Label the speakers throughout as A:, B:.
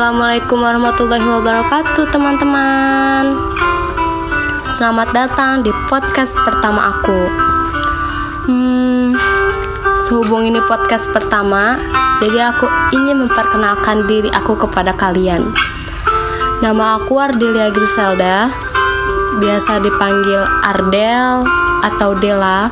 A: Assalamualaikum warahmatullahi wabarakatuh teman-teman. Selamat datang di podcast pertama aku. Sehubung ini podcast pertama, jadi aku ingin memperkenalkan diri aku kepada kalian. Nama aku Ardelia Griselda, biasa dipanggil Ardel atau Dela.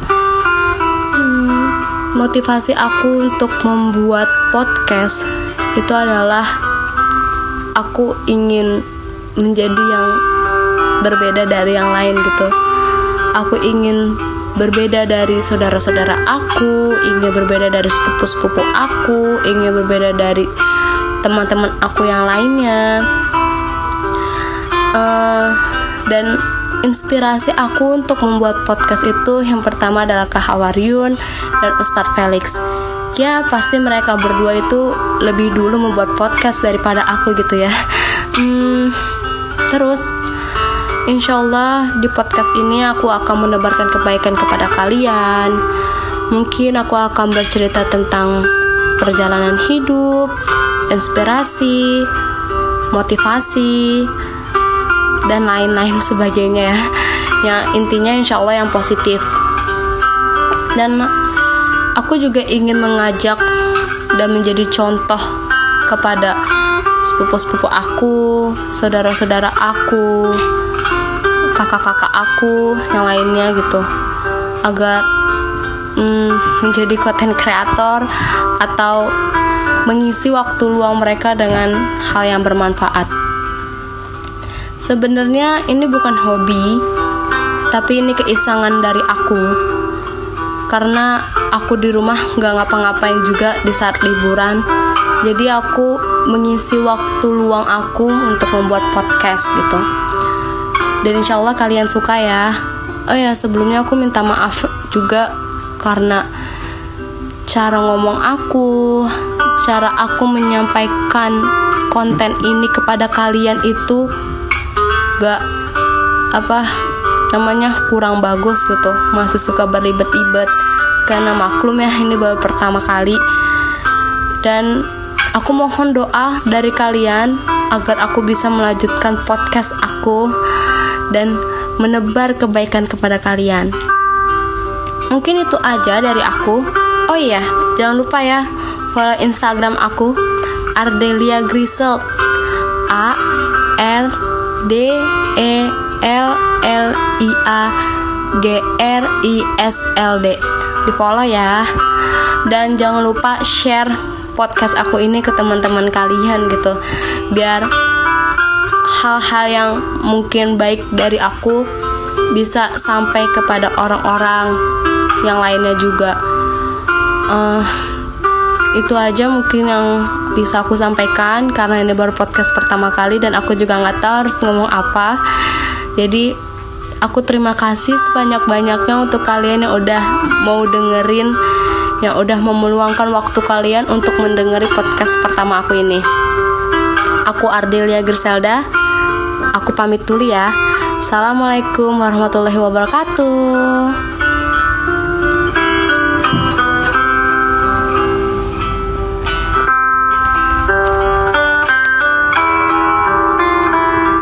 A: Motivasi aku untuk membuat podcast itu adalah aku ingin menjadi yang berbeda dari yang lain gitu. Aku ingin berbeda dari saudara-saudara aku, ingin berbeda dari sepupu-sepupu aku, ingin berbeda dari teman-teman aku yang lainnya. Dan inspirasi aku untuk membuat podcast itu yang pertama adalah Kak Hawaryun dan Ustadz Felix. Ya pasti mereka berdua itu lebih dulu membuat podcast daripada aku gitu ya. Terus insyaallah di podcast ini aku akan menebarkan kebaikan kepada kalian. Mungkin aku akan bercerita tentang perjalanan hidup, inspirasi, motivasi, dan lain-lain sebagainya ya. Yang intinya insyaallah yang positif. Dan aku juga ingin mengajak dan menjadi contoh kepada sepupu-sepupu aku, saudara-saudara aku, kakak-kakak aku yang lainnya gitu, agar menjadi content creator atau mengisi waktu luang mereka dengan hal yang bermanfaat. Sebenarnya ini bukan hobi, tapi ini keisangan dari aku. Karena aku di rumah gak ngapa-ngapain juga di saat liburan. Jadi aku mengisi waktu luang aku untuk membuat podcast gitu. Dan insyaallah kalian suka ya. Oh ya, sebelumnya aku minta maaf juga karena cara ngomong aku, cara aku menyampaikan konten ini kepada kalian itu gak kurang bagus gitu. Masih suka berlibet-libet karena maklum ya ini baru pertama kali. Dan aku mohon doa dari kalian agar aku bisa melanjutkan podcast aku dan menebar kebaikan kepada kalian. Mungkin itu aja dari aku. Oh iya, jangan lupa ya follow Instagram aku Ardelia Griseld, ARDELLIAGRISLD. Di follow ya. Dan jangan lupa share podcast aku ini ke teman-teman kalian gitu, biar hal-hal yang mungkin baik dari aku bisa sampai kepada orang-orang yang lainnya juga. Itu aja mungkin yang bisa aku sampaikan, karena ini baru podcast pertama kali dan aku juga gak tahu harus ngomong apa. Jadi aku terima kasih sebanyak-banyaknya untuk kalian yang udah mau dengerin, yang udah meluangkan waktu kalian untuk mendengari podcast pertama aku ini. Aku Ardelia Griselda, aku pamit dulu ya. Assalamualaikum warahmatullahi wabarakatuh.